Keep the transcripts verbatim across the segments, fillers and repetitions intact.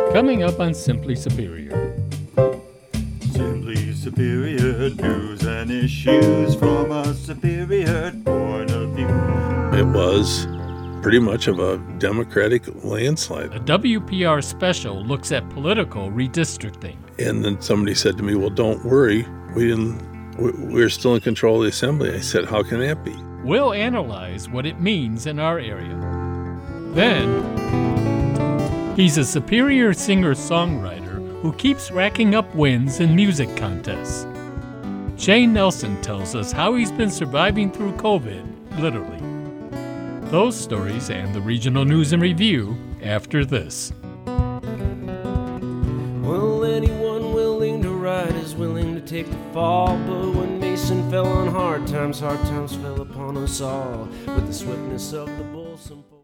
Coming up on Simply Superior. Simply Superior news and issues from a superior point of view. It was pretty much of a Democratic landslide. A W P R special looks at political redistricting. And then somebody said to me, well, don't worry, we didn't, we- we're still in control of the assembly. I said, how can that be? We'll analyze what it means in our area. Then, he's a Superior singer-songwriter who keeps racking up wins in music contests. Shane Nelson tells us how he's been surviving through COVID, literally. Those stories and the regional news and review after this. Well, anyone willing to ride is willing to take the fall. But when Mason fell on hard times, hard times fell upon us all. With the swiftness of the bull, some folk.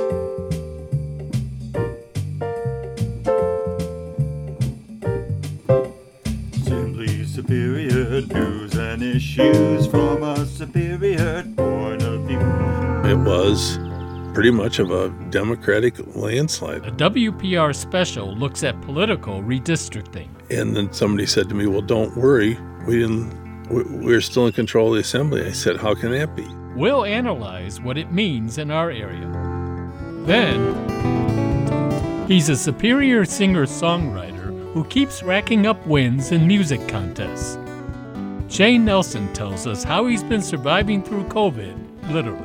Simply Superior news and issues from a superior point of view. It was pretty much of a Democratic landslide. A W P R special looks at political redistricting. And then somebody said to me, well, don't worry, we didn't, we- we're still in control of the assembly. I said, how can that be? We'll analyze what it means in our area. Then, he's a Superior singer-songwriter who keeps racking up wins in music contests. Shane Nelson tells us how he's been surviving through COVID, literally.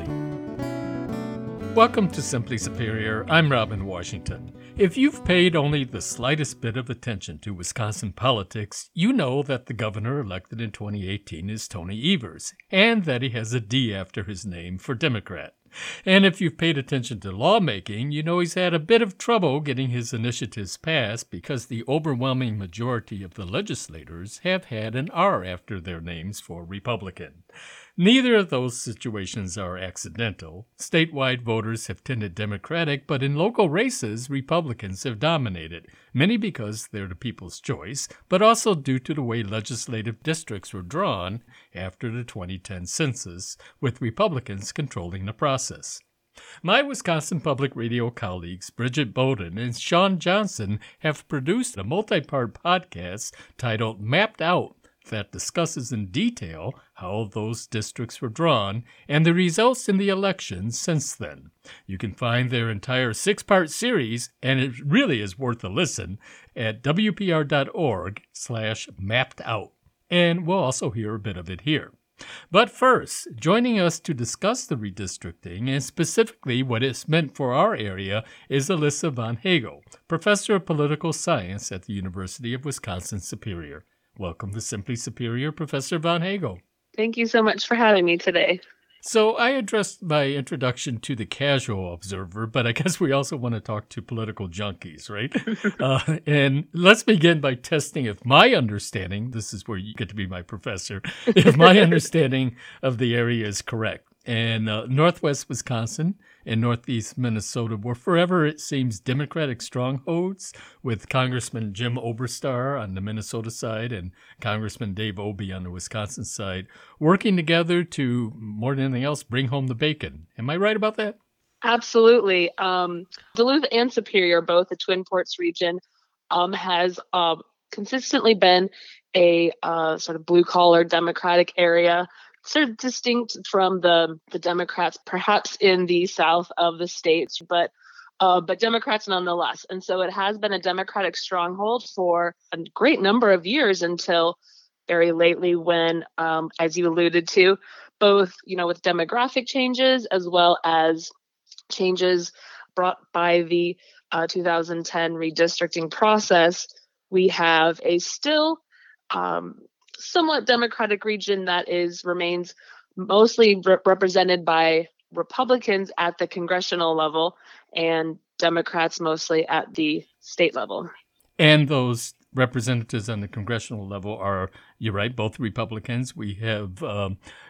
Welcome to Simply Superior. I'm Robin Washington. If you've paid only the slightest bit of attention to Wisconsin politics, you know that the governor elected in twenty eighteen is Tony Evers, and that he has a D after his name for Democrat. And if you've paid attention to lawmaking, you know he's had a bit of trouble getting his initiatives passed because the overwhelming majority of the legislators have had an R after their names for Republican. Neither of those situations are accidental. Statewide voters have tended Democratic, but in local races, Republicans have dominated, many because they're the people's choice, but also due to the way legislative districts were drawn after the twenty ten census, with Republicans controlling the process. My Wisconsin Public Radio colleagues Bridget Bowden and Sean Johnson have produced a multi-part podcast titled Mapped Out that discusses in detail how those districts were drawn and the results in the elections since then. You can find their entire six-part series, and it really is worth a listen, at w p r dot org slash mapped out. And we'll also hear a bit of it here. But first, joining us to discuss the redistricting and specifically what it's meant for our area is Alyssa Von Hagel, Professor of Political Science at the University of Wisconsin-Superior. Welcome to Simply Superior, Professor Von Hagel. Thank you so much for having me today. So I addressed my introduction to the casual observer, but I guess we also want to talk to political junkies, right? uh, and let's begin by testing if my understanding, this is where you get to be my professor, if my understanding of the area is correct. And uh, Northwest Wisconsin and Northeast Minnesota were forever, it seems, Democratic strongholds, with Congressman Jim Oberstar on the Minnesota side and Congressman Dave Obey on the Wisconsin side, working together to, more than anything else, bring home the bacon. Am I right about that? Absolutely. Um, Duluth and Superior, both the Twin Ports region, um, has uh, consistently been a uh, sort of blue-collar Democratic area, sort of distinct from the, the Democrats, perhaps in the south of the states, but uh, but Democrats nonetheless. And so it has been a Democratic stronghold for a great number of years until very lately when, um, as you alluded to, both, you know, with demographic changes as well as changes brought by the uh, two thousand ten redistricting process, we have a still um, somewhat Democratic region that is remains mostly re- represented by Republicans at the congressional level and Democrats mostly at the state level. And those representatives on the congressional level are, you're right, both Republicans. We have um,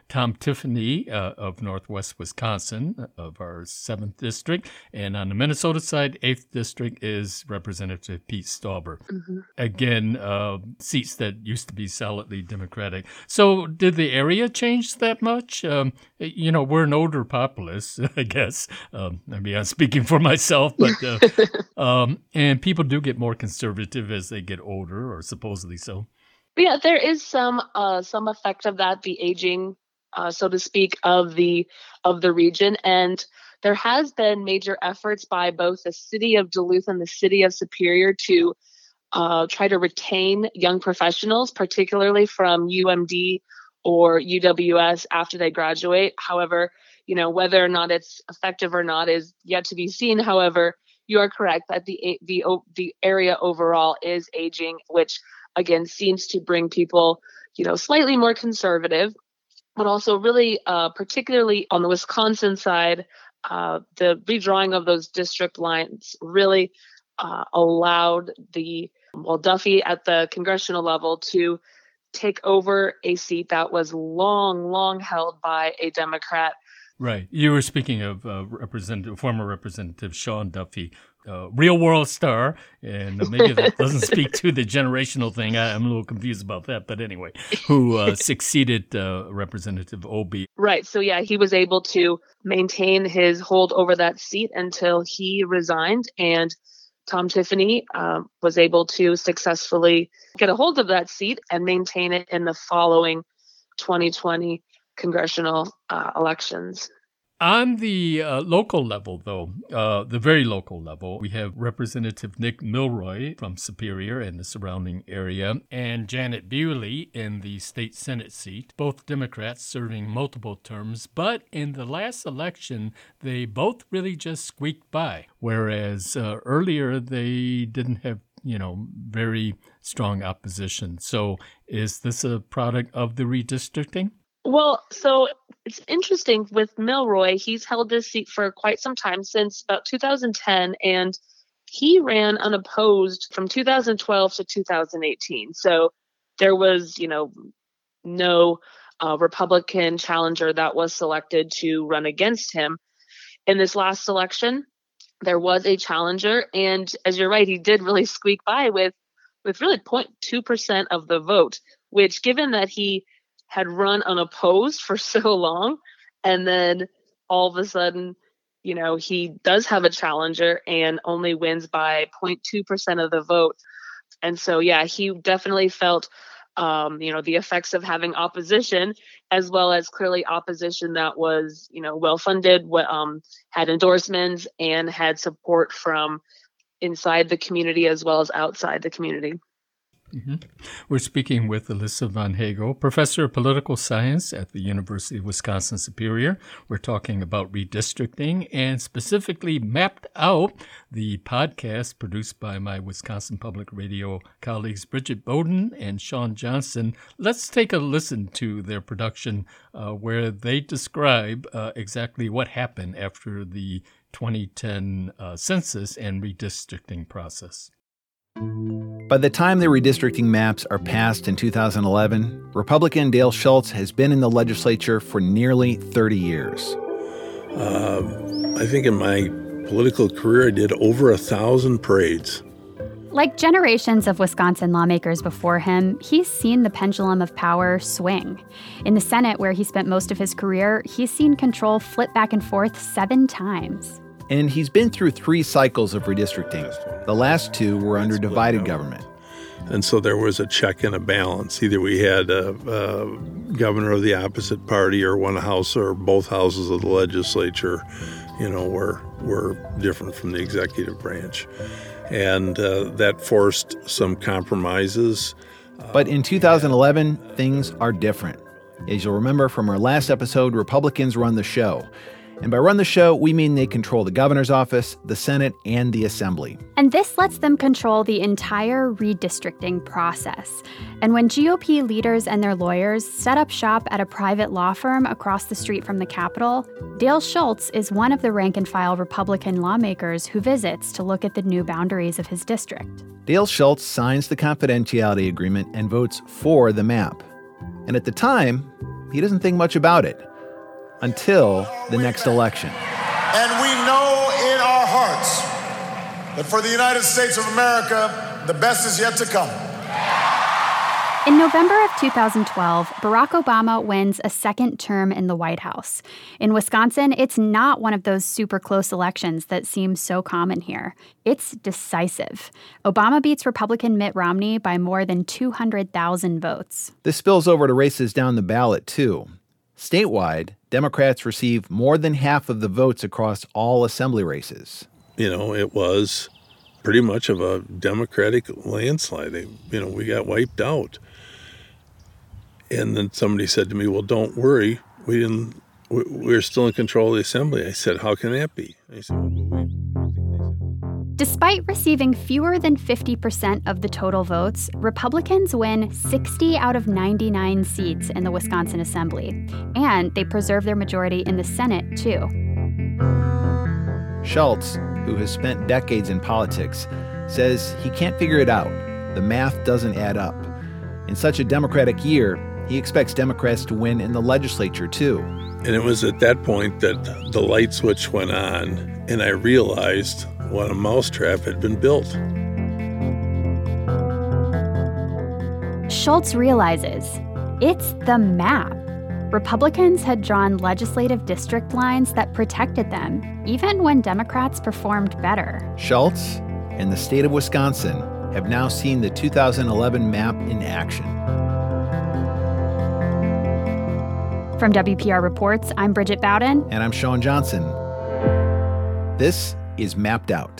Tom Tiffany uh, of Northwest Wisconsin, of our seventh District. And on the Minnesota side, eighth District is Representative Pete Stauber. Mm-hmm. Again, uh, seats that used to be solidly Democratic. So did the area change that much? Um, you know, we're an older populace, I guess. Um, I mean, I'm speaking for myself, but uh, um, and people do get more conservative as they get older, or supposedly so. Yeah, there is some uh, some effect of that, the aging, uh, so to speak, of the of the region, and there has been major efforts by both the city of Duluth and the city of Superior to uh, try to retain young professionals, particularly from U M D or U W S after they graduate. However, you know, whether or not it's effective or not is yet to be seen. However, you are correct that the the the area overall is aging, which again seems to bring people, you know, slightly more conservative, but also really, uh, particularly on the Wisconsin side, uh, the redrawing of those district lines really uh, allowed the well Duffy at the congressional level to take over a seat that was long, long held by a Democrat. Right. You were speaking of uh, Representative, former Representative Sean Duffy, uh, real world star, and maybe that doesn't speak to the generational thing. I, I'm a little confused about that, but anyway, who uh, succeeded uh, Representative Obey. Right. So, yeah, he was able to maintain his hold over that seat until he resigned, and Tom Tiffany um, was able to successfully get a hold of that seat and maintain it in the following twenty twenty congressional uh, elections. On the uh, local level, though, uh, the very local level, we have Representative Nick Milroy from Superior and the surrounding area, and Janet Bewley in the state Senate seat, both Democrats serving multiple terms. But in the last election, they both really just squeaked by, whereas uh, earlier they didn't have, you know, very strong opposition. So is this a product of the redistricting? Well, so it's interesting with Milroy. He's held this seat for quite some time, since about two thousand ten, and he ran unopposed from two thousand twelve to two thousand eighteen. So there was, you know, no uh, Republican challenger that was selected to run against him. In this last election, there was a challenger, and as you're right, he did really squeak by with, with really zero point two percent of the vote, which, given that he had run unopposed for so long, and then all of a sudden, you know, he does have a challenger and only wins by zero point two percent of the vote. And so, yeah, he definitely felt, um, you know, the effects of having opposition, as well as clearly opposition that was, you know, well-funded, um, had endorsements, and had support from inside the community as well as outside the community. Mm-hmm. We're speaking with Alyssa Von Hagel, professor of political science at the University of Wisconsin-Superior. We're talking about redistricting and specifically Mapped Out, the podcast produced by my Wisconsin Public Radio colleagues Bridget Bowden and Sean Johnson. Let's take a listen to their production uh, where they describe uh, exactly what happened after the twenty ten uh, census and redistricting process. By the time the redistricting maps are passed in two thousand eleven, Republican Dale Schultz has been in the legislature for nearly thirty years. Uh, I think in my political career, I did over a thousand parades. Like generations of Wisconsin lawmakers before him, he's seen the pendulum of power swing. In the Senate, where he spent most of his career, he's seen control flip back and forth seven times. And he's been through three cycles of redistricting. The last two were under divided government. And so there was a check and a balance. Either we had a, a governor of the opposite party, or one house or both houses of the legislature, you know, were, were different from the executive branch. And uh, that forced some compromises. But in two thousand eleven, things are different. As you'll remember from our last episode, Republicans run the show. And by run the show, we mean they control the governor's office, the Senate, and the Assembly. And this lets them control the entire redistricting process. And when G O P leaders and their lawyers set up shop at a private law firm across the street from the Capitol, Dale Schultz is one of the rank-and-file Republican lawmakers who visits to look at the new boundaries of his district. Dale Schultz signs the confidentiality agreement and votes for the map. And at the time, he doesn't think much about it until the next election. And we know in our hearts that for the United States of America, the best is yet to come. In November of two thousand twelve, Barack Obama wins a second term in the White House. In Wisconsin, it's not one of those super close elections that seem so common here. It's decisive. Obama beats Republican Mitt Romney by more than two hundred thousand votes. This spills over to races down the ballot, too. Statewide, Democrats receive more than half of the votes across all assembly races. You know, it was pretty much of a Democratic landslide. They, you know, we got wiped out. And then somebody said to me, well, don't worry, we didn't, we're still in control of the assembly. I said, how can that be? I said, well, we... Despite receiving fewer than fifty percent of the total votes, Republicans win sixty out of ninety-nine seats in the Wisconsin Assembly. And they preserve their majority in the Senate, too. Schultz, who has spent decades in politics, says he can't figure it out. The math doesn't add up. In such a Democratic year, he expects Democrats to win in the legislature, too. And it was at that point that the light switch went on, and I realized what a mousetrap had been built. Schultz realizes it's the map. Republicans had drawn legislative district lines that protected them, even when Democrats performed better. Schultz and the state of Wisconsin have now seen the two thousand eleven map in action. From W P R Reports, I'm Bridget Bowden. And I'm Sean Johnson. This is Mapped Out.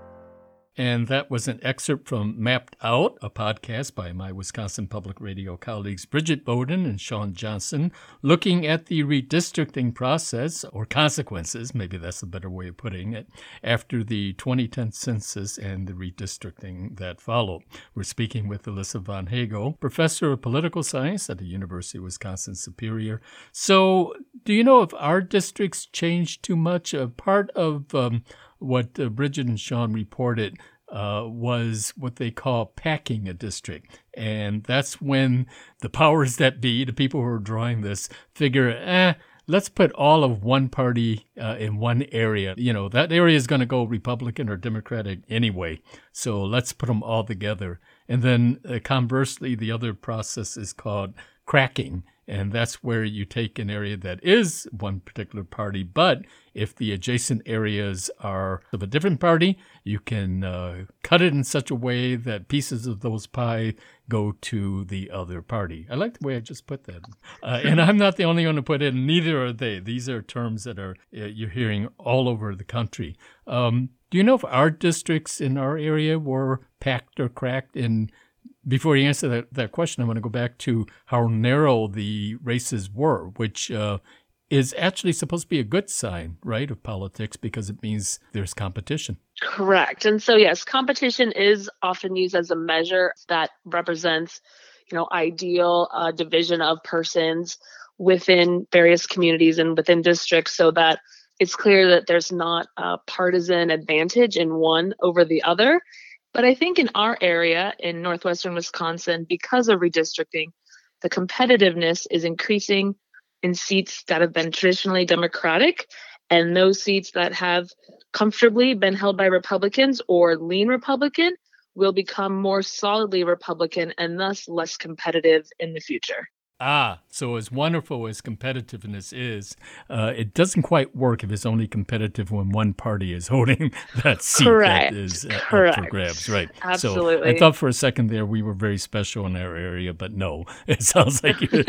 And that was an excerpt from Mapped Out, a podcast by my Wisconsin Public Radio colleagues Bridget Bowden and Sean Johnson, looking at the redistricting process, or consequences, maybe that's a better way of putting it, after the twenty ten census and the redistricting that followed. We're speaking with Alyssa Von Hagel, professor of political science at the University of Wisconsin-Superior. So, do you know if our districts changed too much? A part of um, what uh, Bridget and Sean reported uh, was what they call packing a district. And that's when the powers that be, the people who are drawing this, figure, eh, let's put all of one party uh, in one area. You know, that area is going to go Republican or Democratic anyway. So let's put them all together. And then uh, conversely, the other process is called cracking. And that's where you take an area that is one particular party, but if the adjacent areas are of a different party, you can uh, cut it in such a way that pieces of those pie go to the other party. I like the way I just put that. Uh, and I'm not the only one to put it, and neither are they. These are terms that are uh, you're hearing all over the country. Um, do you know if our districts in our area were packed or cracked? In Before you answer that, that question, I want to go back to how narrow the races were, which uh, is actually supposed to be a good sign, right, of politics, because it means there's competition. Correct. And so, yes, competition is often used as a measure that represents, you know, ideal uh, division of persons within various communities and within districts, so that it's clear that there's not a partisan advantage in one over the other. But I think in our area in northwestern Wisconsin, because of redistricting, the competitiveness is increasing in seats that have been traditionally Democratic, and those seats that have comfortably been held by Republicans or lean Republican will become more solidly Republican and thus less competitive in the future. Ah, so as wonderful as competitiveness is, uh, it doesn't quite work if it's only competitive when one party is holding that seat Correct. that is uh, up Correct. for grabs, right? Absolutely. So I thought for a second there we were very special in our area, but no, it sounds like you.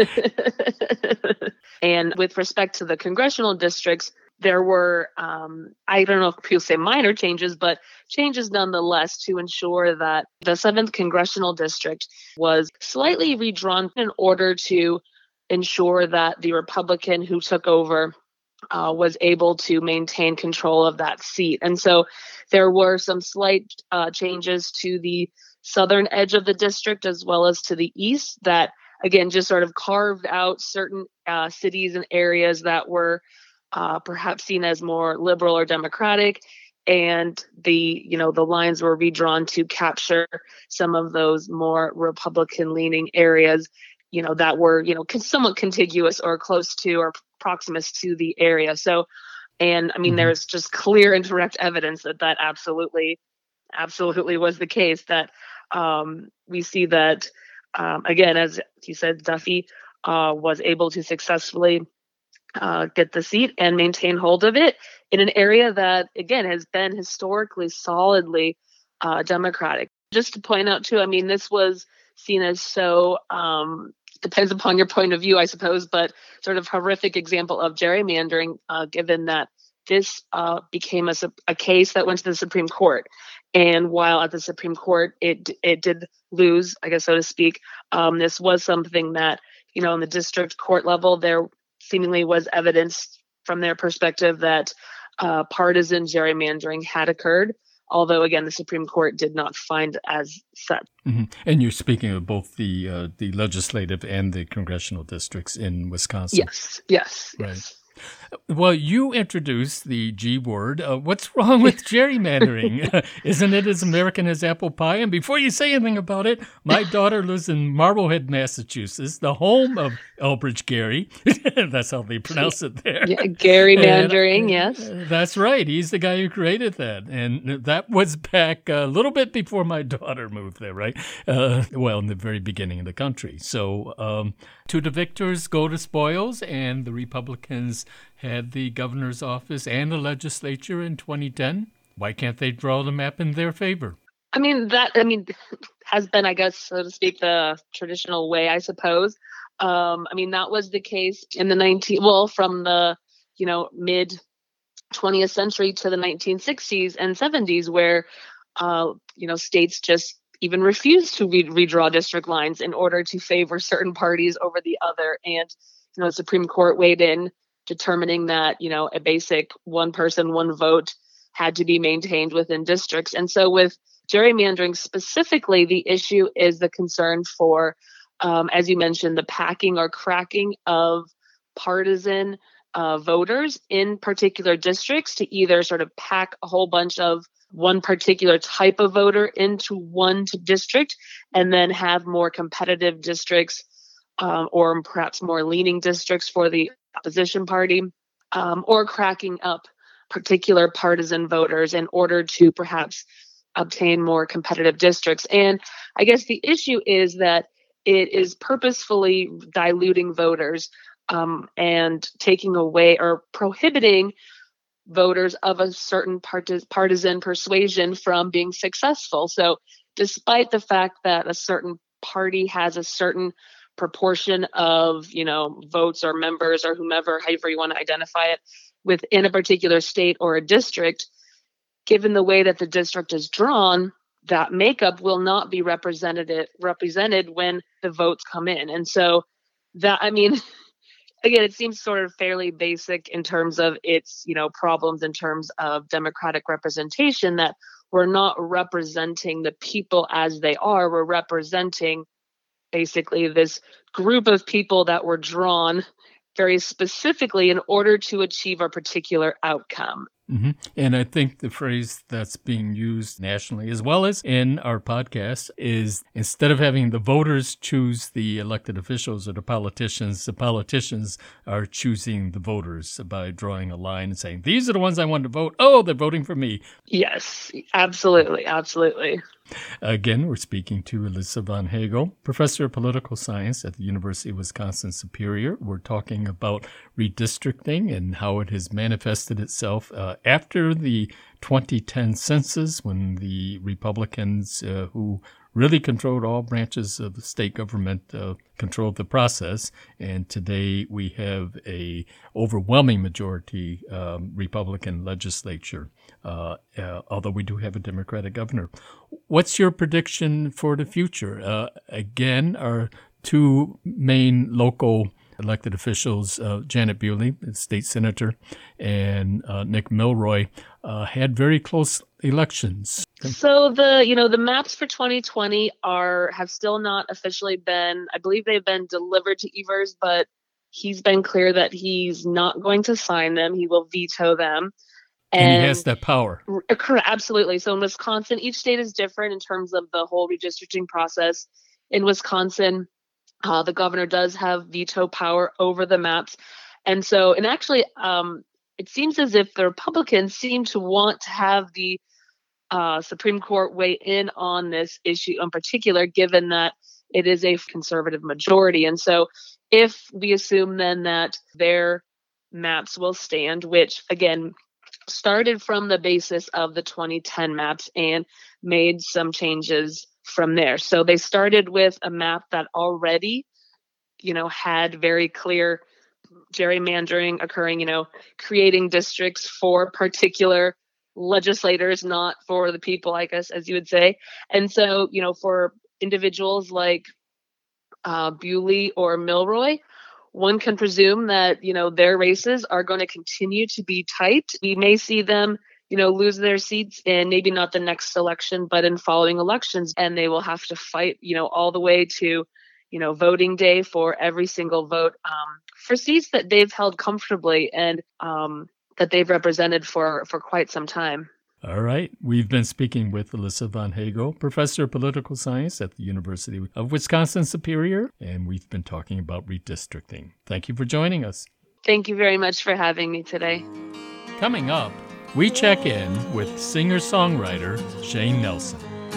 And with respect to the congressional districts, there were, um, I don't know if people say minor changes, but changes nonetheless to ensure that the seventh Congressional District was slightly redrawn in order to ensure that the Republican who took over uh, was able to maintain control of that seat. And so there were some slight uh, changes to the southern edge of the district as well as to the east that, again, just sort of carved out certain uh, cities and areas that were Uh, perhaps seen as more liberal or Democratic, and the you know the lines were redrawn to capture some of those more Republican-leaning areas. you know, that were, you know, con- somewhat contiguous or close to or proximate to the area. So, and I mean, mm-hmm. there's just clear and direct evidence that that absolutely, absolutely was the case. That um, we see that, um, again, as you said, Duffy uh, was able to successfully uh, get the seat and maintain hold of it in an area that, again, has been historically solidly uh, Democratic. Just to point out, too, I mean, this was seen as so, um, depends upon your point of view, I suppose, but sort of horrific example of gerrymandering, uh, given that this uh, became a, a case that went to the Supreme Court. And while at the Supreme Court, it it did lose, I guess, so to speak, um, this was something that, you know, in the district court level, there seemingly was evidence from their perspective that uh, partisan gerrymandering had occurred. Although, again, the Supreme Court did not find as such. Mm-hmm. And you're speaking of both the uh, the legislative and the congressional districts in Wisconsin. Yes, yes, right. yes. Well, you introduced the G word. Uh, what's wrong with gerrymandering? Isn't it as American as apple pie? And before you say anything about it, my daughter lives in Marblehead, Massachusetts, the home of Elbridge Gerry. That's how they pronounce it there. Yeah, gerrymandering, and, yes. Uh, that's right. He's the guy who created that. And that was back a little bit before my daughter moved there, right? Uh, well, in the very beginning of the country. So um, to the victors go the spoils, and the Republicans had the governor's office and the legislature in twenty ten. Why can't they draw the map in their favor? I mean, that, I mean, has been, I guess, so to speak, the traditional way, I suppose. Um, I mean, that was the case in the nineteen, well, from the, you know, mid twentieth century to the nineteen sixties and seventies, where, uh, you know, states just even refused to re- redraw district lines in order to favor certain parties over the other. And, you know, the Supreme Court weighed in, determining that, you know, a basic one person, one vote had to be maintained within districts. And so with gerrymandering specifically, the issue is the concern for, um, as you mentioned, the packing or cracking of partisan uh, voters in particular districts to either sort of pack a whole bunch of one particular type of voter into one district and then have more competitive districts um, or perhaps more leaning districts for the opposition party, um, or cracking up particular partisan voters in order to perhaps obtain more competitive districts. And I guess the issue is that it is purposefully diluting voters um, and taking away or prohibiting voters of a certain part- partisan persuasion from being successful. So despite the fact that a certain party has a certain proportion of, you know, votes or members or whomever, however you want to identify it, within a particular state or a district, given the way that the district is drawn, that makeup will not be represented represented when the votes come in. And so that, I mean, again, it seems sort of fairly basic in terms of its, you know, problems in terms of democratic representation, that we're not representing the people as they are. We're representing basically this group of people that were drawn very specifically in order to achieve a particular outcome. Mm-hmm. And I think the phrase that's being used nationally as well as in our podcast is, instead of having the voters choose the elected officials or the politicians, the politicians are choosing the voters by drawing a line and saying, these are the ones I want to vote. Oh, they're voting for me. Yes, absolutely. Absolutely. Again, we're speaking to Elissa von Hagel, professor of political science at the University of Wisconsin-Superior. We're talking about redistricting and how it has manifested itself uh, after the twenty ten census, when the Republicans uh, who really controlled all branches of the state government uh, controlled the process. And today we have a overwhelming majority um, Republican legislature, uh, uh, although we do have a Democratic governor. What's your prediction for the future? Uh, again, our two main local elected officials, uh, Janet Bewley, the state senator, and uh, Nick Milroy, uh, had very close elections. So the, you know, the maps for twenty twenty are have still not officially been, I believe they've been delivered to Evers, but he's been clear that he's not going to sign them. He will veto them. And, and he has that power. Correct, absolutely. So in Wisconsin, each state is different in terms of the whole redistricting process. In Wisconsin, Uh, the governor does have veto power over the maps. And so, and actually, um, it seems as if the Republicans seem to want to have the uh, Supreme Court weigh in on this issue in particular, given that it is a conservative majority. And so if we assume then that their maps will stand, which again started from the basis of the twenty ten maps and made some changes from there. So they started with a map that already, you know, had very clear gerrymandering occurring, you know, creating districts for particular legislators, not for the people, I guess, as you would say. And so, you know, for individuals like uh, Bewley or Milroy, one can presume that, you know, their races are going to continue to be tight. We may see them, you know, lose their seats in maybe not the next election, but in following elections. And they will have to fight, you know, all the way to, you know, voting day for every single vote um, for seats that they've held comfortably and um, that they've represented for, for quite some time. All right. We've been speaking with Alyssa Von Hagel, professor of political science at the University of Wisconsin-Superior, and we've been talking about redistricting. Thank you for joining us. Thank you very much for having me today. Coming up, we check in with singer-songwriter Shane Nelson.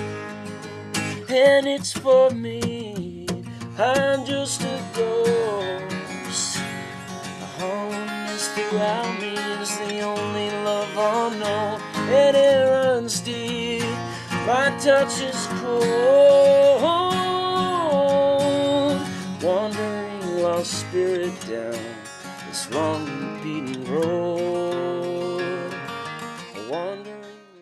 And it's for me, I'm just a ghost. A homeless throughout me is the only love I'll know. And it runs deep, my touch is cold. Wandering lost spirit down this long beaten road. Wandering.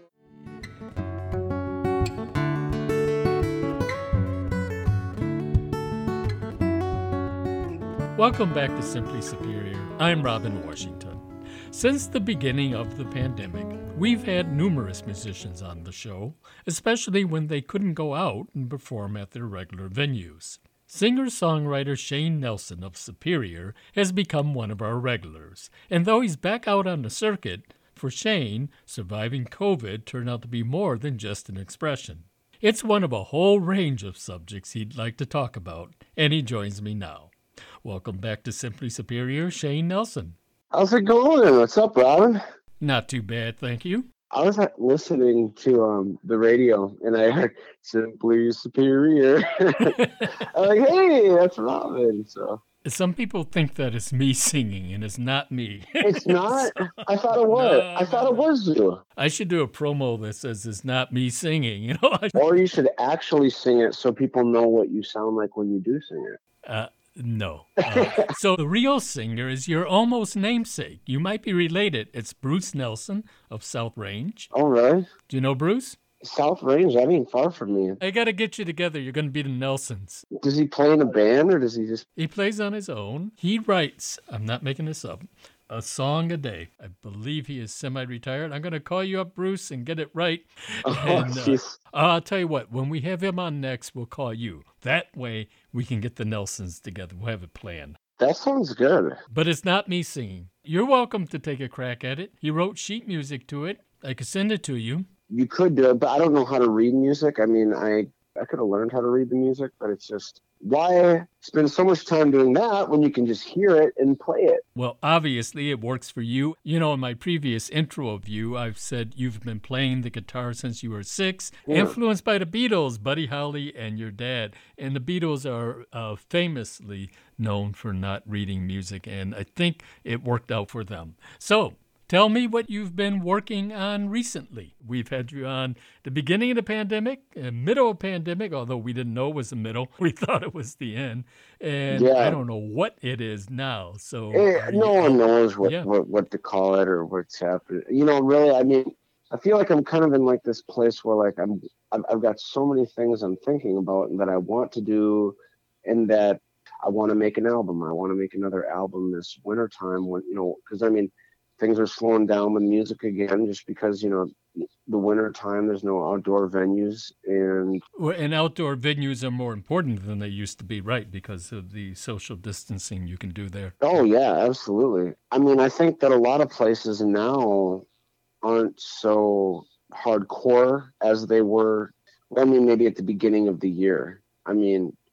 Welcome back to Simply Superior. I'm Robin Washington. Since the beginning of the pandemic, we've had numerous musicians on the show, especially when they couldn't go out and perform at their regular venues. Singer-songwriter Shane Nelson of Superior has become one of our regulars, and though he's back out on the circuit, for Shane, surviving COVID turned out to be more than just an expression. It's one of a whole range of subjects he'd like to talk about, and he joins me now. Welcome back to Simply Superior, Shane Nelson. How's it going? What's up, Robin? Not too bad, thank you. I was listening to um the radio, and I heard Simply Superior. I'm like, hey, that's Robin. So some people think that it's me singing, and it's not me. It's not? I thought it was. No, I thought no. It was you. I should do a promo that says it's not me singing, you know? Or you should actually sing it so people know what you sound like when you do sing it. Uh, No. Uh, so the real singer is your almost namesake. You might be related. It's Bruce Nelson of South Range. Oh, really? Do you know Bruce? South Range? That ain't far from me. I got to get you together. You're going to be the Nelsons. Does he play in a band or does he just... He plays on his own. He writes, I'm not making this up, a song a day. I believe he is semi-retired. I'm going to call you up, Bruce, and get it right. Oh, and, uh, jeez. I'll tell you what, when we have him on next, we'll call you. That way, we can get the Nelsons together. We'll have it planned. That sounds good. But it's not me singing. You're welcome to take a crack at it. He wrote sheet music to it. I could send it to you. You could do it, but I don't know how to read music. I mean, I, I could have learned how to read the music, but it's just... Why spend so much time doing that when you can just hear it and play it? Well, obviously, it works for you. You know, in my previous intro of you, I've said you've been playing the guitar since you were six, yeah. Influenced by the Beatles, Buddy Holly, and your dad. And the Beatles are uh, famously known for not reading music, and I think it worked out for them. So, tell me what you've been working on recently. We've had you on the beginning of the pandemic, uh, middle of the pandemic, although we didn't know it was the middle. We thought it was the end. And yeah. I don't know what it is now. So it, No you, one knows what, yeah. what, what to call it or what's happening. You know, really, I mean, I feel like I'm kind of in like this place where like I'm, I've, I've got so many things I'm thinking about and that I want to do and that I want to make an album. I want to make another album this wintertime when, you know, because I mean, things are slowing down with music again just because, you know, the winter time, there's no outdoor venues. And well, and outdoor venues are more important than they used to be, right? Because of the social distancing you can do there. Oh, yeah, absolutely. I mean, I think that a lot of places now aren't so hardcore as they were, I mean, maybe at the beginning of the year. I mean,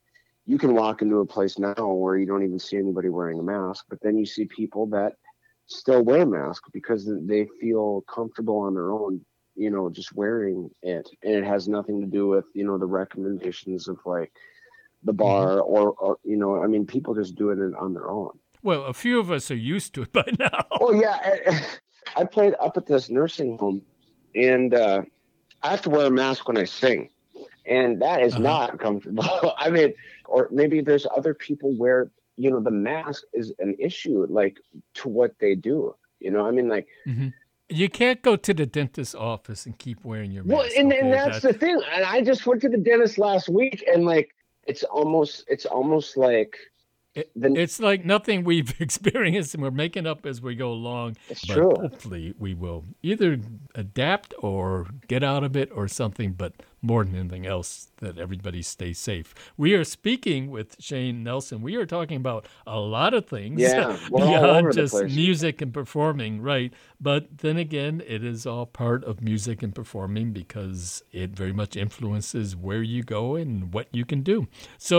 you can walk into a place now where you don't even see anybody wearing a mask, but then you see people that still wear masks because they feel comfortable on their own, you know, just wearing it. And it has nothing to do with, you know, the recommendations of like the bar mm-hmm. or, or, you know, I mean, people just do it on their own. Well, a few of us are used to it by now. Oh, yeah. I, I played up at this nursing home, and uh, I have to wear a mask when I sing. And that is uh-huh. not comfortable. I mean, or maybe there's other people where, you know, the mask is an issue, like, to what they do. You know, I mean, like... Mm-hmm. You can't go to the dentist's office and keep wearing your mask. Well, and, okay? and that's, that's the thing. And I just went to the dentist last week, and, like, it's almost, it's almost like... It, it's like nothing we've experienced, and we're making up as we go along. It's but true. Hopefully we will either adapt or get out of it or something, but more than anything else, that everybody stays safe. We are speaking with Shane Nelson. We are talking about a lot of things yeah, beyond just music and performing, right? But then again, it is all part of music and performing because it very much influences where you go and what you can do.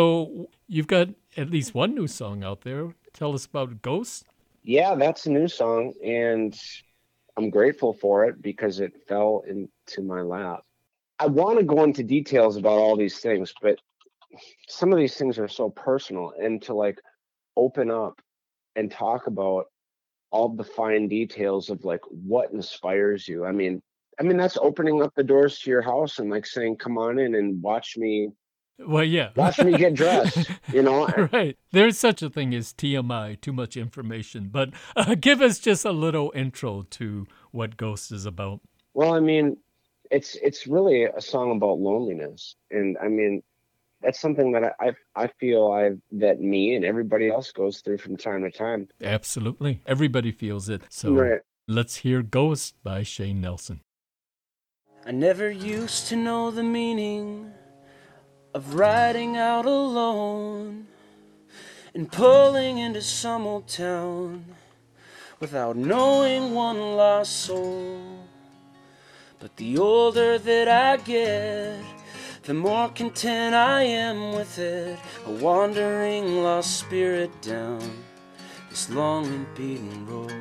So you've got at least one new song out there. Tell us about Ghost. Yeah, that's a new song, and I'm grateful for it because it fell into my lap. I want to go into details about all these things, but some of these things are so personal, and to like open up and talk about all the fine details of like what inspires you. I mean, I mean, that's opening up the doors to your house and like saying, come on in and watch me. Well, yeah. Watch me get dressed, you know? Right. There's such a thing as T M I, too much information. But uh, give us just a little intro to what Ghost is about. Well, I mean, it's it's really a song about loneliness. And I mean, that's something that I I feel I that me and everybody else goes through from time to time. Absolutely. Everybody feels it. So right. Let's hear Ghost by Shane Nelson. I never used to know the meaning of riding out alone and pulling into some old town without knowing one lost soul. But the older that I get, the more content I am with it, a wandering lost spirit down this long and beaten road.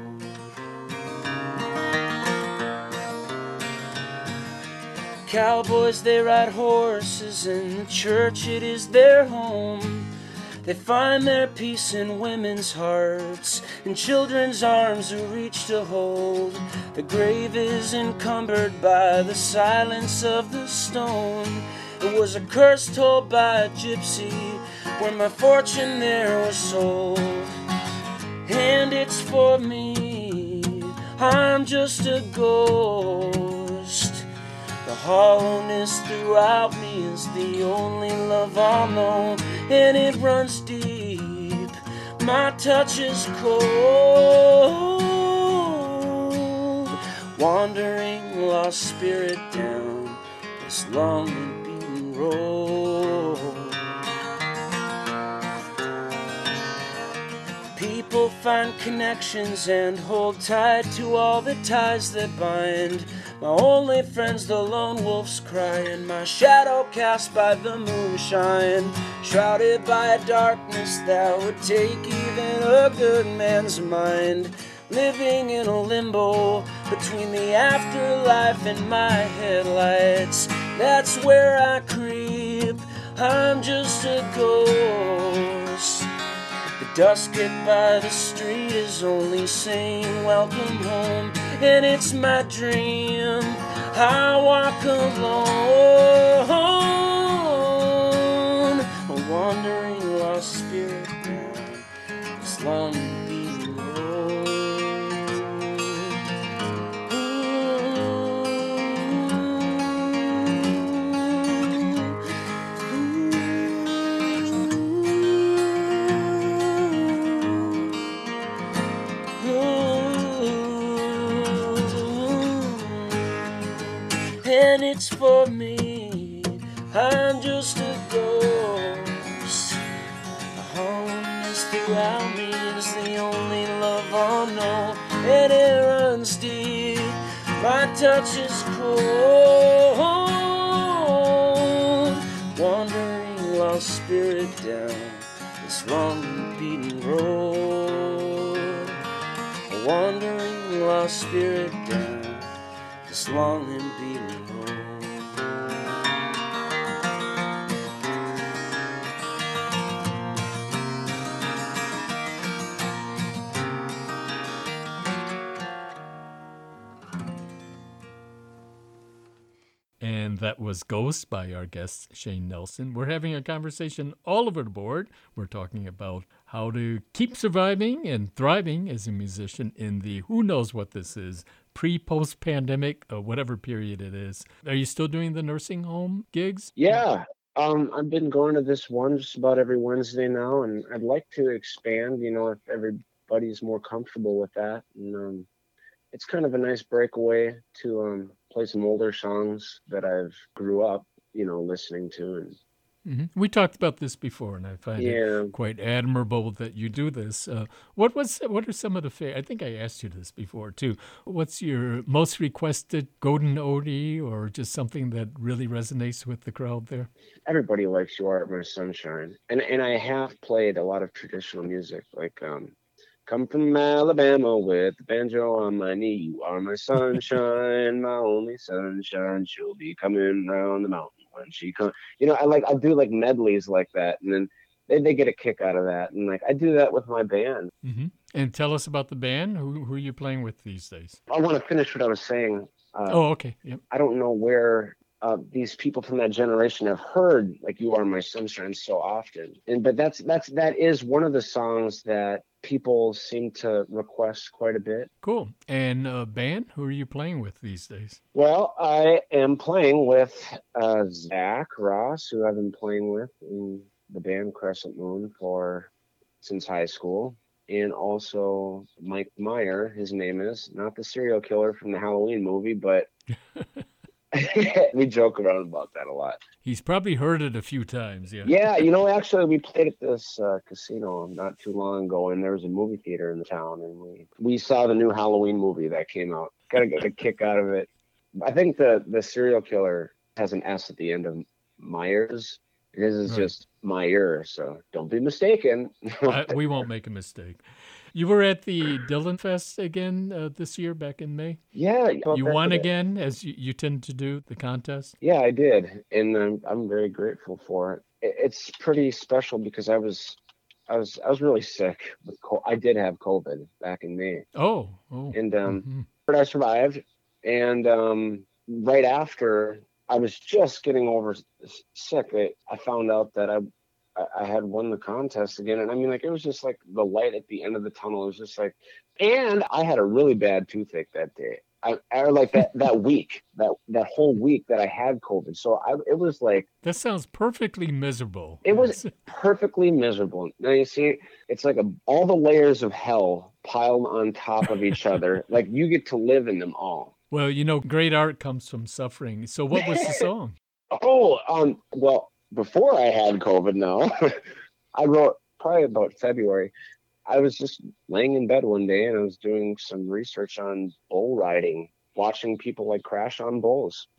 Cowboys, they ride horses, in the church it is their home. They find their peace in women's hearts, in children's arms who reach to hold. The grave is encumbered by the silence of the stone. It was a curse told by a gypsy, where my fortune there was sold. And it's for me, I'm just a ghost. The hollowness throughout me is the only love I'll know, and it runs deep. My touch is cold, wandering lost spirit down this long and beaten road. People find connections and hold tight to all the ties that bind. My only friend's the lone wolf's cry, and my shadow cast by the moonshine, shrouded by a darkness that would take even a good man's mind. Living in a limbo between the afterlife and my headlights, that's where I creep. I'm just a ghost. The dusket by the street is only saying welcome home, and it's my dream. I walk alone, a wandering lost spirit down this long and beaten road. And it's for me, I'm just a ghost. The hollowness throughout me is the only love I'll know, and it runs deep. My touch is cold, wandering lost spirit down this long and beaten road. A wandering lost spirit down this long and beaten road. And that was Ghost by our guest, Shane Nelson. We're having a conversation all over the board. We're talking about how to keep surviving and thriving as a musician in the who knows what this is, pre-post pandemic, or whatever period it is. Are you still doing the nursing home gigs? Yeah. Um, I've been going to this one just about every Wednesday now, and I'd like to expand, you know, if everybody's more comfortable with that. And um, it's kind of a nice breakaway to um, play some older songs that I've grew up, you know, listening to. And mm-hmm. We talked about this before, and I find yeah. it quite admirable that you do this. Uh, what was what are some of the fa- I think I asked you this before too. What's your most requested golden oldie, or just something that really resonates with the crowd there? Everybody likes "You Are My Sunshine," and and I have played a lot of traditional music, like um, "Come from Alabama with the banjo on my knee. You are my sunshine, my only sunshine. She'll be coming round the mountain when she comes." You know, I like I do like medleys like that, and then they, they get a kick out of that. And like I do that with my band. Mm-hmm. And tell us about the band. Who who are you playing with these days? I want to finish what I was saying. Uh, oh, okay. Yep. I don't know where uh, these people from that generation have heard like "You Are My Sunshine" so often, and but that's that's that is one of the songs that people seem to request quite a bit. Cool. And uh, band, who are you playing with these days? Well, I am playing with uh, Zach Ross, who I've been playing with in the band Crescent Moon for since high school, and also Mike Meyer. His name is not the serial killer from the Halloween movie, but we joke around about that a lot. He's probably heard it a few times, yeah. Yeah, you know, actually, we played at this uh, casino not too long ago, and there was a movie theater in the town, and we, we saw the new Halloween movie that came out. Got a, got a kick out of it. I think the, the serial killer has an S at the end of Myers. His is right. Just Meyer, so don't be mistaken. I, we won't make a mistake. You were at the Dylan Fest again uh, this year, back in May? Yeah. You won again, as you, you tend to do, the contest? Yeah, I did, and I'm, I'm very grateful for it. it. It's pretty special because I was I was, I was really sick. With co- I did have COVID back in May. Oh. oh. And um, mm-hmm. but I survived, and um, right after I was just getting over sick, I, I found out that I I had won the contest again. And I mean, like, it was just like the light at the end of the tunnel. It was just like, and I had a really bad toothache that day. I, or like that, that week, that, that whole week that I had COVID. So I, it was like, that sounds perfectly miserable. It was perfectly miserable. Now you see, it's like a, all the layers of hell piled on top of each other. Like you get to live in them all. Well, you know, great art comes from suffering. So what was the song? oh, um, well, before I had COVID now, I wrote probably about February. I was just laying in bed one day and I was doing some research on bull riding, watching people like crash on bulls.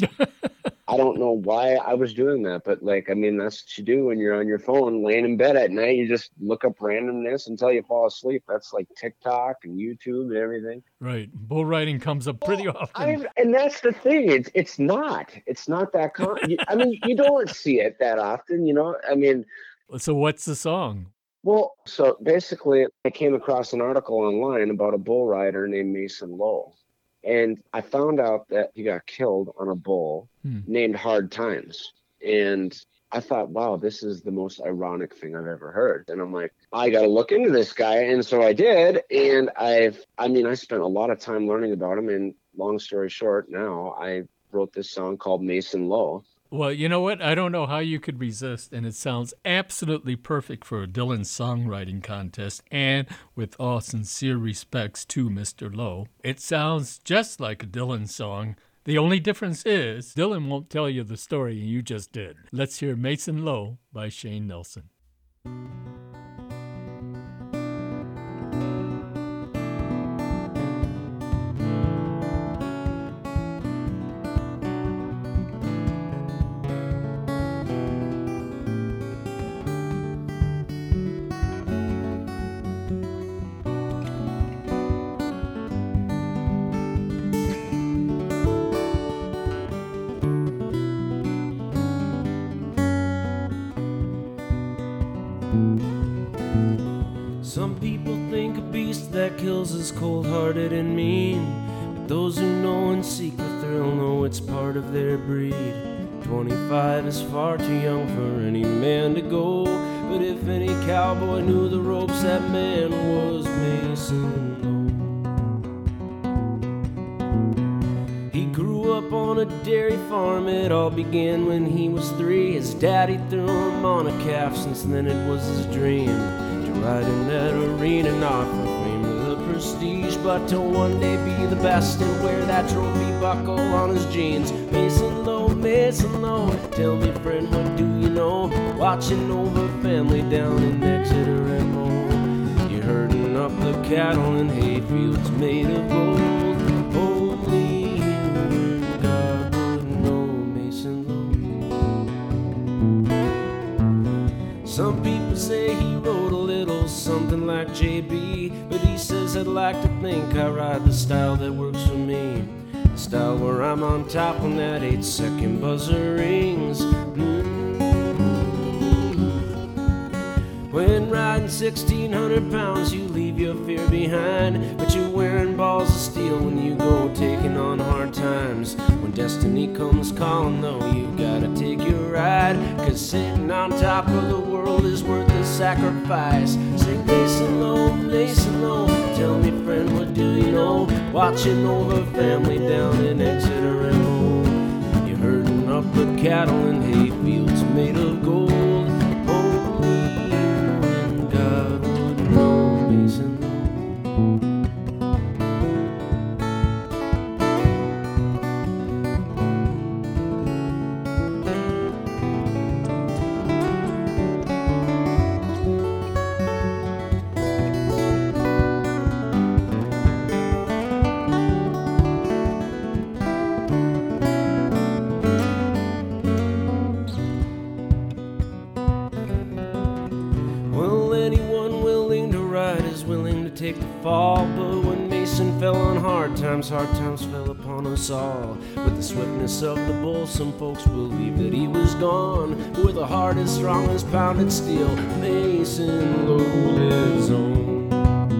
I don't know why I was doing that, but like, I mean, that's what you do when you're on your phone laying in bed at night. You just look up randomness until you fall asleep. That's like TikTok and YouTube and everything. Right. Bull riding comes up pretty well, often. I, and that's the thing. It's it's not. It's not that common. I mean, you don't see it that often, you know? I mean. So what's the song? Well, so basically, I came across an article online about a bull rider named Mason Lowe. And I found out that he got killed on a bull hmm. named Hard Times. And I thought, wow, this is the most ironic thing I've ever heard. And I'm like, I got to look into this guy. And so I did. And I've, I mean, I spent a lot of time learning about him. And long story short, now I wrote this song called Mason Lowe. Well, you know what? I don't know how you could resist, and it sounds absolutely perfect for a Dylan songwriting contest, and with all sincere respects to Mister Lowe, it sounds just like a Dylan song. The only difference is Dylan won't tell you the story, and you just did. Let's hear Mason Lowe by Shane Nelson. kills is cold-hearted and mean, but those who know and seek the thrill know it's part of their breed. Twenty-five is far too young for any man to go, but if any cowboy knew the ropes, that man was Mason Lowe. He grew up on a dairy farm, it all began when he was three. His daddy threw him on a calf, since then it was his dream to ride in that arena, not for fame or the prestige, but to one day be the best and wear that trophy buckle on his jeans. Mason Lowe, Mason Lowe, tell me friend, what do you know? Watching over family down in Exeter and Moe. You're herding up the cattle in hayfields made of gold. Only you and God would know, Mason Lowe. Some people say he wrote a little something like J B, but he says I'd like to think I ride the style that works for me. The style where I'm on top when that eight second buzzer rings. Mm-hmm. When riding sixteen hundred pounds, you leave your fear behind, but you're wearing balls of steel when you go taking on hard times. When destiny comes calling, though, you gotta take your ride, cause sitting on top of the world is worth the sacrifice. Sing Mason Lowe, Mason Lowe, tell me friend, what do you know? Watching over family down in Exeter and Moe. You're herding up the cattle in hayfields made of gold. Only you and God would know, Mason Lowe. Take the fall, but when Mason fell on hard times, hard times fell upon us all. With the swiftness of the bull, some folks believe that he was gone. With a heart as strong as pounded steel, Mason Lowe lives on.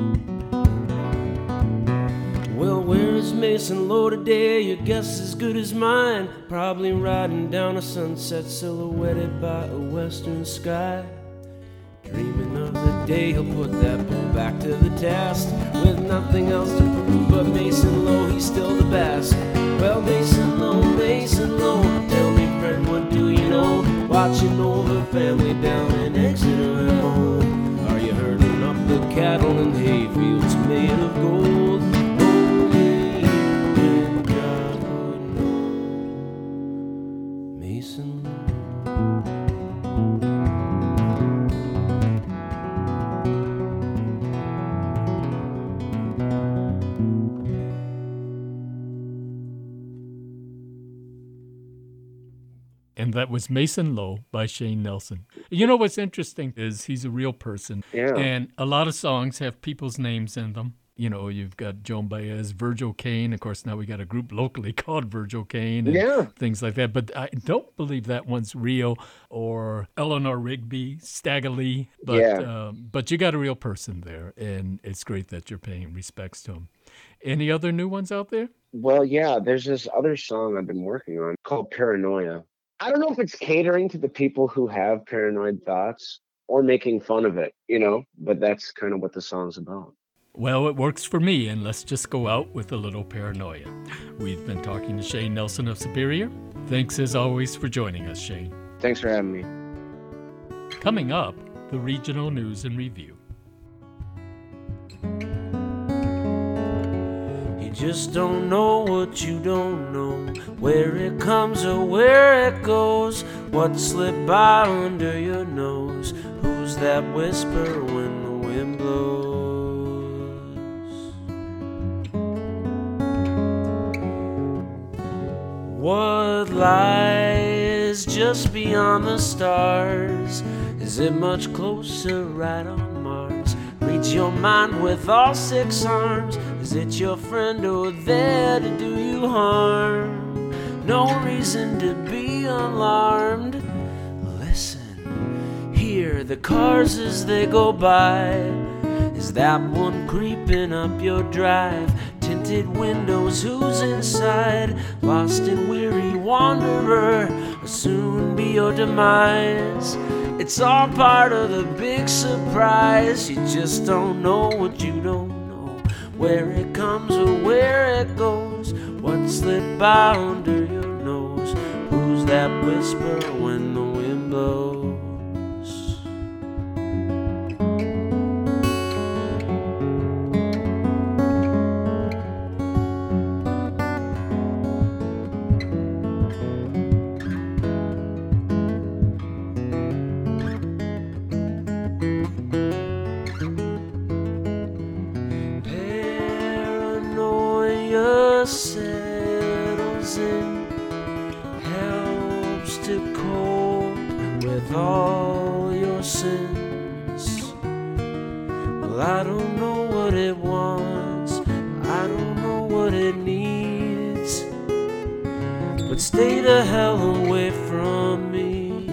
Well, where is Mason Lowe today? Your guess is as good as mine. Probably riding down a sunset silhouetted by a western sky. Dreaming of the day he'll put that bull back to the test, with nothing else to prove but Mason Lowe, he's still the best. Well, Mason Lowe, Mason Lowe, tell me friend, what do you know? Watching over family down in Exeter and Moe. Are you herding up the cattle in hayfields made of gold? Only you and God would know, Mason Lowe. And that was Mason Lowe by Shane Nelson. You know what's interesting is he's a real person. Yeah. And a lot of songs have people's names in them. You know, you've got Joan Baez, Virgil Caine. Of course, now we got a group locally called Virgil Caine and yeah. things like that. But I don't believe that one's Rio or Eleanor Rigby, Stagger Lee. But, yeah. um, but you got a real person there, and it's great that you're paying respects to him. Any other new ones out there? Well, yeah, there's this other song I've been working on called Paranoia. I don't know if it's catering to the people who have paranoid thoughts or making fun of it, you know, but that's kind of what the song's about. Well, it works for me, and let's just go out with a little paranoia. We've been talking to Shane Nelson of Superior. Thanks as always for joining us, Shane. Thanks for having me. Coming up, the regional news and review. You just don't know what you don't know, where it comes or where it goes, what slipped by under your nose, who's that whisper when the wind blows. What lies just beyond the stars? Is it much closer right on Mars? Reach your mind with all six arms. Is it your friend or there to do you harm? No reason to be alarmed. Listen, hear the cars as they go by. Is that one creeping up your drive? Tinted windows, who's inside? Lost and weary wanderer, will soon be your demise. It's all part of the big surprise. You just don't know what you don't know, where it comes or where it goes. What slipped by under your nose? Who's that whisper when the wind blows? Settles in, helps to cope with all your sins. Well, I don't know what it wants, I don't know what it needs, but stay the hell away from me.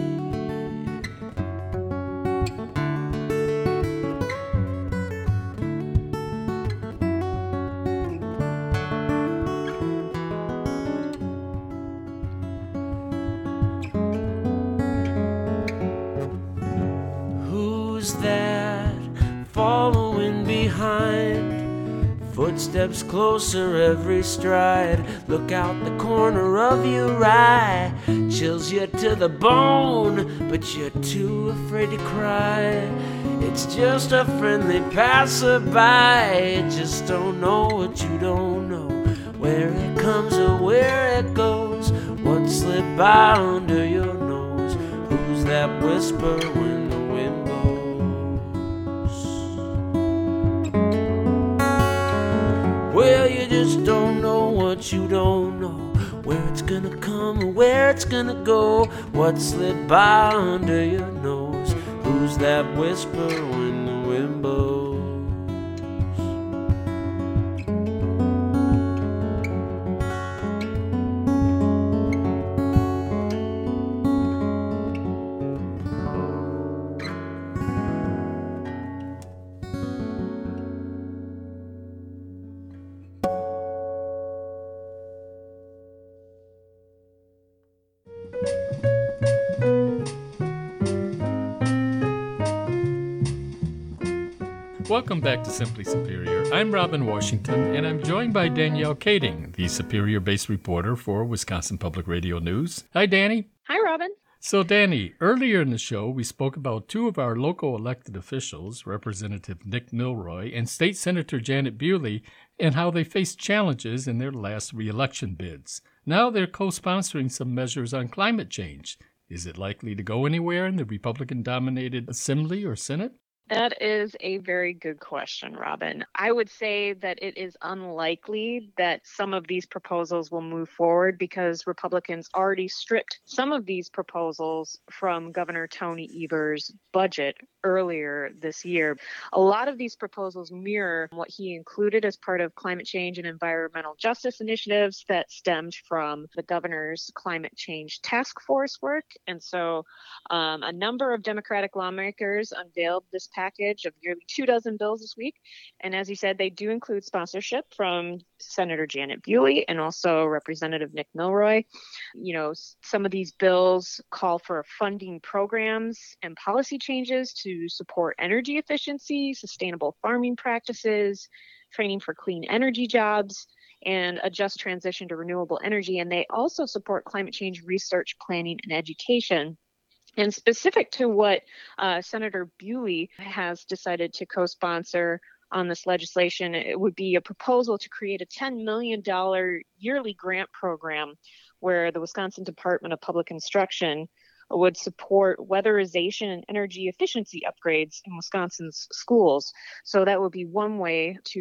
That following behind, footsteps closer every stride. Look out the corner of your eye, chills you to the bone, but you're too afraid to cry. It's just a friendly passerby. You just don't know what you don't know, where it comes or where it goes. What slipped by under your nose? Who's that whisper when the wind blows? Well, you just don't know what you don't know, where it's gonna come or where it's gonna go. What slid by under your nose? Who's that whisper when the wind blows? Welcome back to Simply Superior. I'm Robin Washington, and I'm joined by Danielle Kading, the Superior-based reporter for Wisconsin Public Radio News. Hi, Danny. Hi, Robin. So, Danny, earlier in the show, we spoke about two of our local elected officials, Representative Nick Milroy and State Senator Janet Bewley, and how they faced challenges in their last re-election bids. Now they're co-sponsoring some measures on climate change. Is it likely to go anywhere in the Republican-dominated Assembly or Senate? That is a very good question, Robin. I would say that it is unlikely that some of these proposals will move forward because Republicans already stripped some of these proposals from Governor Tony Evers' budget earlier this year. A lot of these proposals mirror what he included as part of climate change and environmental justice initiatives that stemmed from the governor's climate change task force work. And so um, a number of Democratic lawmakers unveiled this package of nearly two dozen bills this week. And as you said, they do include sponsorship from Senator Janet Bewley and also Representative Nick Milroy. You know, some of these bills call for funding programs and policy changes to support energy efficiency, sustainable farming practices, training for clean energy jobs, and a just transition to renewable energy. And they also support climate change research, planning, and education. And specific to what uh, Senator Bewley has decided to co-sponsor on this legislation, it would be a proposal to create a ten million dollars yearly grant program where the Wisconsin Department of Public Instruction would support weatherization and energy efficiency upgrades in Wisconsin's schools. So that would be one way to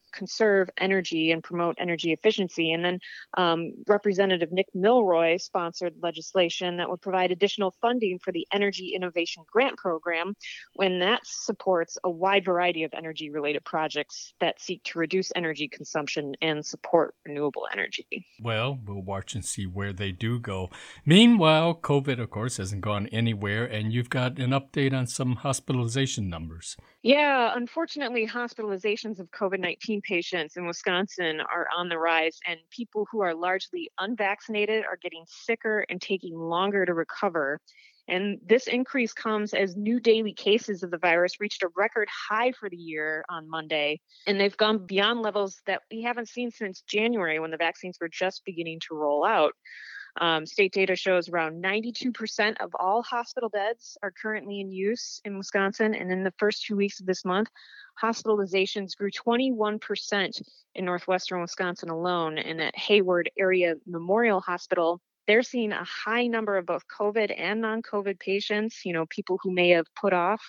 conserve energy and promote energy efficiency. And then um, Representative Nick Milroy sponsored legislation that would provide additional funding for the Energy Innovation Grant Program, when that supports a wide variety of energy-related projects that seek to reduce energy consumption and support renewable energy. Well, we'll watch and see where they do go. Meanwhile, COVID, of course, hasn't gone anywhere, and you've got an update on some hospitalization numbers. Yeah, unfortunately, hospitalizations of COVID nineteen patients in Wisconsin are on the rise, and people who are largely unvaccinated are getting sicker and taking longer to recover. And this increase comes as new daily cases of the virus reached a record high for the year on Monday. And they've gone beyond levels that we haven't seen since January, when the vaccines were just beginning to roll out. Um, state data shows around ninety-two percent of all hospital beds are currently in use in Wisconsin. And in the first two weeks of this month, hospitalizations grew twenty-one percent in northwestern Wisconsin alone. And at Hayward Area Memorial Hospital, they're seeing a high number of both COVID and non-COVID patients, you know, people who may have put off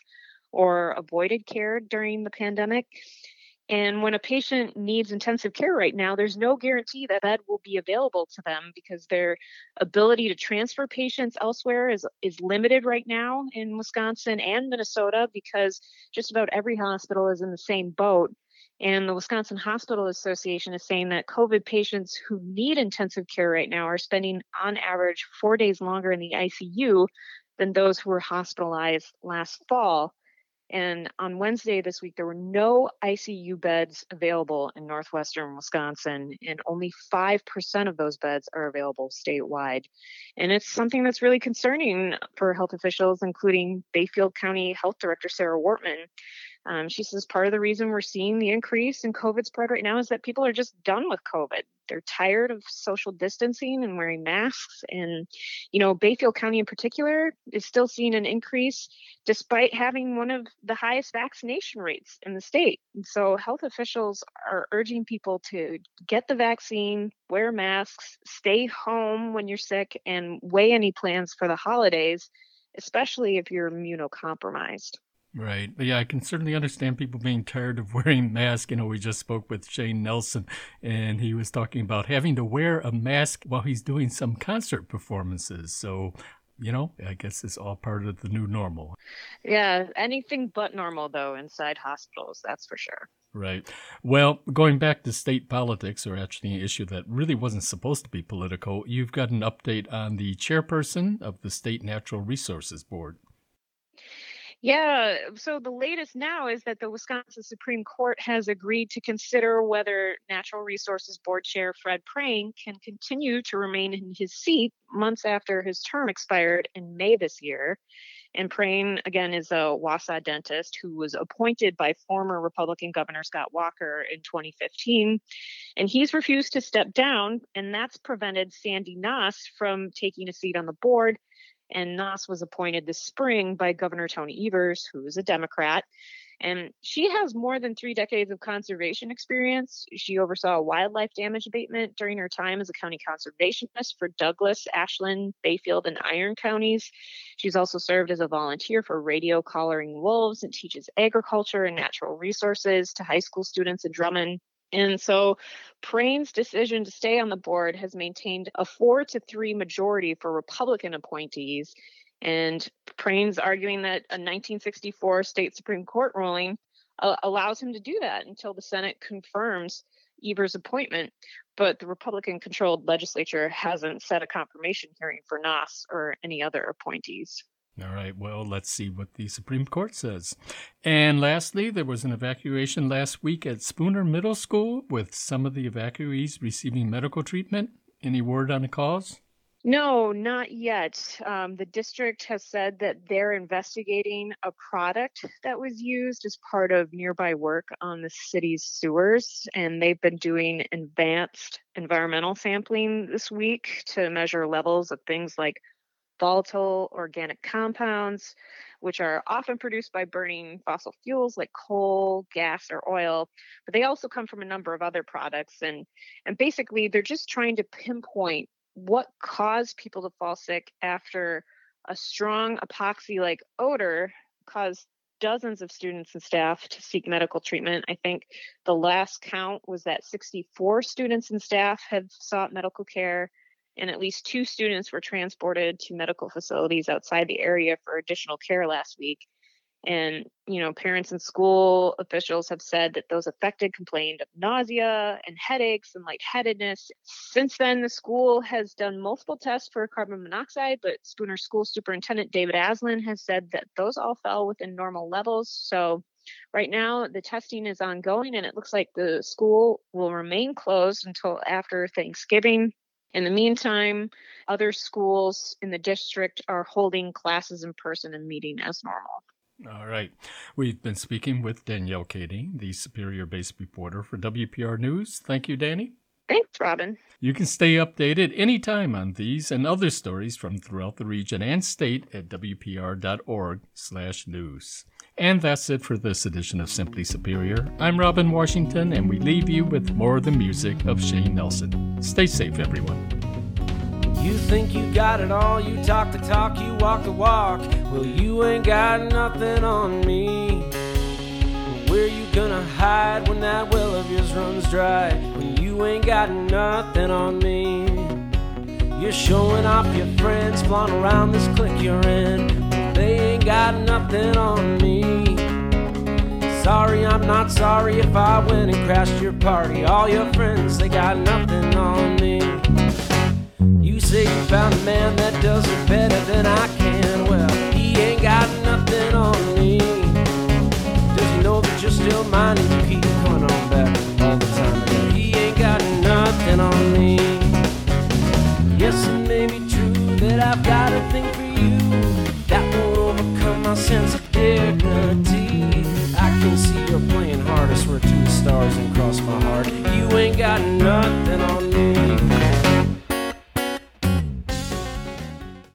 or avoided care during the pandemic. And when a patient needs intensive care right now, there's no guarantee that bed will be available to them, because their ability to transfer patients elsewhere is, is limited right now in Wisconsin and Minnesota, because just about every hospital is in the same boat. And the Wisconsin Hospital Association is saying that COVID patients who need intensive care right now are spending on average four days longer in the I C U than those who were hospitalized last fall. And on Wednesday this week, there were no I C U beds available in northwestern Wisconsin, and only five percent of those beds are available statewide. And it's something that's really concerning for health officials, including Bayfield County Health Director Sarah Wortman. Um, she says part of the reason we're seeing the increase in COVID spread right now is that people are just done with COVID. They're tired of social distancing and wearing masks. And, you know, Bayfield County in particular is still seeing an increase despite having one of the highest vaccination rates in the state. And so health officials are urging people to get the vaccine, wear masks, stay home when you're sick, and weigh any plans for the holidays, especially if you're immunocompromised. Right. Yeah, I can certainly understand people being tired of wearing masks. You know, we just spoke with Shane Nelson, and he was talking about having to wear a mask while he's doing some concert performances. So, you know, I guess it's all part of the new normal. Yeah, anything but normal, though, inside hospitals, that's for sure. Right. Well, going back to state politics, or actually an issue that really wasn't supposed to be political, you've got an update on the chairperson of the State Natural Resources Board. Yeah, so the latest now is that the Wisconsin Supreme Court has agreed to consider whether Natural Resources Board Chair Fred Prang can continue to remain in his seat months after his term expired in May this year. And Prang, again, is a Wausau dentist who was appointed by former Republican Governor Scott Walker in twenty fifteen. And he's refused to step down, and that's prevented Sandy Noss from taking a seat on the board. And Noss was appointed this spring by Governor Tony Evers, who is a Democrat. And she has more than three decades of conservation experience. She oversaw wildlife damage abatement during her time as a county conservationist for Douglas, Ashland, Bayfield, and Iron counties. She's also served as a volunteer for Radio Collaring Wolves and teaches agriculture and natural resources to high school students in Drummond. And so Prang's decision to stay on the board has maintained a four to three majority for Republican appointees. And Prang's arguing that a nineteen sixty-four state Supreme Court ruling uh, allows him to do that until the Senate confirms Evers' appointment. But the Republican-controlled legislature hasn't set a confirmation hearing for Noss or any other appointees. All right, well, let's see what the Supreme Court says. And lastly, there was an evacuation last week at Spooner Middle School, with some of the evacuees receiving medical treatment. Any word on the cause? No, not yet. Um, the district has said that they're investigating a product that was used as part of nearby work on the city's sewers, and they've been doing advanced environmental sampling this week to measure levels of things like volatile organic compounds, which are often produced by burning fossil fuels like coal, gas, or oil. But they also come from a number of other products. And, and basically, they're just trying to pinpoint what caused people to fall sick after a strong epoxy-like odor caused dozens of students and staff to seek medical treatment. I think the last count was that sixty-four students and staff have sought medical care, and at least two students were transported to medical facilities outside the area for additional care last week. And, you know, parents and school officials have said that those affected complained of nausea and headaches and lightheadedness. Since then, the school has done multiple tests for carbon monoxide, but Spooner School Superintendent David Aslan has said that those all fell within normal levels. So right now, the testing is ongoing, and it looks like the school will remain closed until after Thanksgiving. In the meantime, other schools in the district are holding classes in person and meeting as normal. All right. We've been speaking with Danielle Kading, the Superior-based reporter for W P R News. Thank you, Danny. Thanks, Robin. You can stay updated anytime on these and other stories from throughout the region and state at W P R dot org slash news. And that's it for this edition of Simply Superior. I'm Robin Washington, and we leave you with more of the music of Shane Nelson. Stay safe, everyone. You think you got it all, you talk the talk, you walk the walk. Well, you ain't got nothing on me. Where you gonna hide when that well of yours runs dry? When you ain't got nothing on me. You're showing off your friends, flying around this clique you're in. Well, they ain't got nothing on me. Sorry, I'm not sorry if I went and crashed your party. All your friends, they got nothing on me. You say you found a man that does it better than I can. Well, he ain't got nothing on me. Does he know that you're still mine and you keep coming on back all the time? Well, he ain't got nothing on me. Yes, it may be true that I've got a thing for you. That won't overcome my sense of dignity. I can see you're playing hard. I swear to the stars and cross my heart. You ain't got nothing